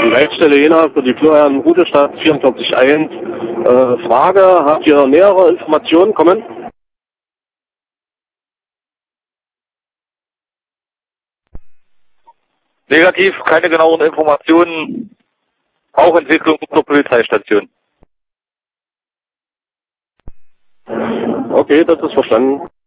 Leitstelle Jena für die Florian Rudestadt 44.1. Frage, habt ihr nähere Informationen? Kommen? Negativ, keine genauen Informationen, auch Entwicklung zur Polizeistation. Okay, das ist verstanden.